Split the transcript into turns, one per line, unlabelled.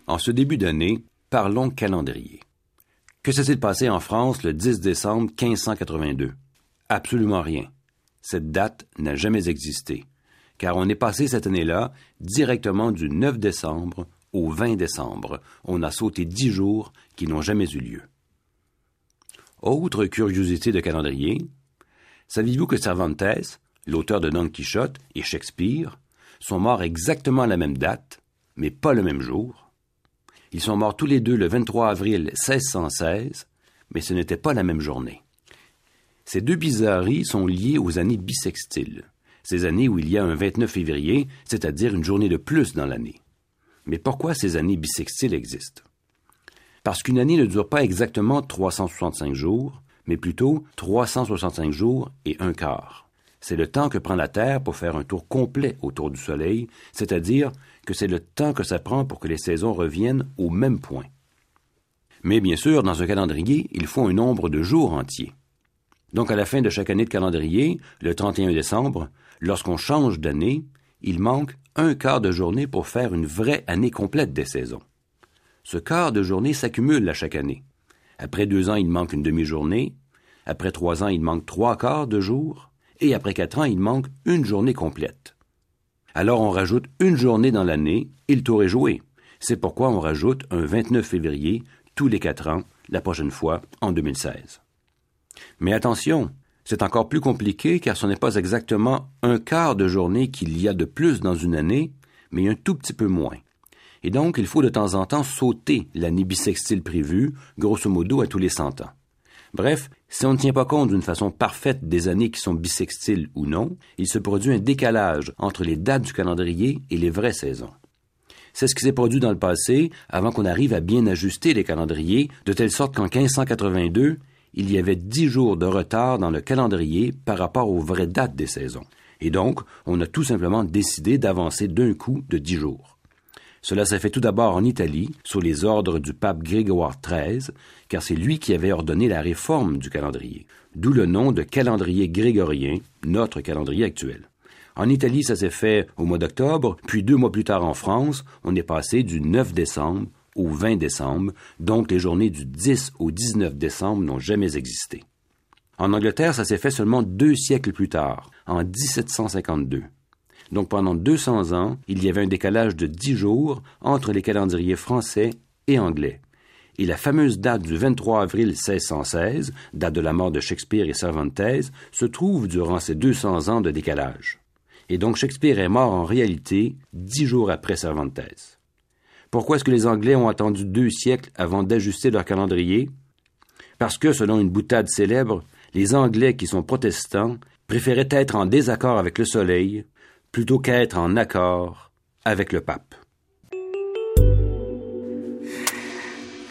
En ce début d'année, parlons calendrier. Que s'est-il passé en France le 10 décembre 1582? Absolument rien. Cette date n'a jamais existé, car on est passé cette année-là directement du 9 décembre au 20 décembre. On a sauté 10 jours qui n'ont jamais eu lieu. Autre curiosité de calendrier, saviez-vous que Cervantes, l'auteur de Don Quichotte, et Shakespeare sont morts exactement à la même date, mais pas le même jour? Ils sont morts tous les deux le 23 avril 1616, mais ce n'était pas la même journée. Ces deux bizarreries sont liées aux années bissextiles, ces années où il y a un 29 février, c'est-à-dire une journée de plus dans l'année. Mais pourquoi ces années bissextiles existent? Parce qu'une année ne dure pas exactement 365 jours, mais plutôt 365 jours et un quart. C'est le temps que prend la Terre pour faire un tour complet autour du Soleil, c'est-à-dire que c'est le temps que ça prend pour que les saisons reviennent au même point. Mais bien sûr, dans un calendrier, il faut un nombre de jours entiers. Donc à la fin de chaque année de calendrier, le 31 décembre, lorsqu'on change d'année, il manque un quart de journée pour faire une vraie année complète des saisons. Ce quart de journée s'accumule à chaque année. Après 2 ans, il manque une demi-journée. Après 3 ans, il manque 3 quarts de jour. Et après 4 ans, il manque une journée complète. Alors on rajoute une journée dans l'année et le tour est joué. C'est pourquoi on rajoute un 29 février tous les 4 ans, la prochaine fois en 2016. Mais attention, c'est encore plus compliqué car ce n'est pas exactement un quart de journée qu'il y a de plus dans une année, mais un tout petit peu moins. Et donc, il faut de temps en temps sauter l'année bissextile prévue, grosso modo à tous les 100 ans. Bref, si on ne tient pas compte d'une façon parfaite des années qui sont bissextiles ou non, il se produit un décalage entre les dates du calendrier et les vraies saisons. C'est ce qui s'est produit dans le passé avant qu'on arrive à bien ajuster les calendriers, de telle sorte qu'en 1582, il y avait 10 jours de retard dans le calendrier par rapport aux vraies dates des saisons. Et donc, on a tout simplement décidé d'avancer d'un coup de 10 jours. Cela s'est fait tout d'abord en Italie, sous les ordres du pape Grégoire XIII, car c'est lui qui avait ordonné la réforme du calendrier, d'où le nom de calendrier grégorien, notre calendrier actuel. En Italie, ça s'est fait au mois d'octobre, puis 2 mois plus tard en France, on est passé du 9 décembre au 20 décembre, donc les journées du 10 au 19 décembre n'ont jamais existé. En Angleterre, ça s'est fait seulement 2 siècles plus tard, en 1752. Donc pendant 200 ans, il y avait un décalage de 10 jours entre les calendriers français et anglais. Et la fameuse date du 23 avril 1616, date de la mort de Shakespeare et Cervantes, se trouve durant ces 200 ans de décalage. Et donc Shakespeare est mort en réalité 10 jours après Cervantes. Pourquoi est-ce que les Anglais ont attendu 2 siècles avant d'ajuster leur calendrier? Parce que, selon une boutade célèbre, les Anglais qui sont protestants préféraient être en désaccord avec le soleil plutôt qu'être en accord avec le pape.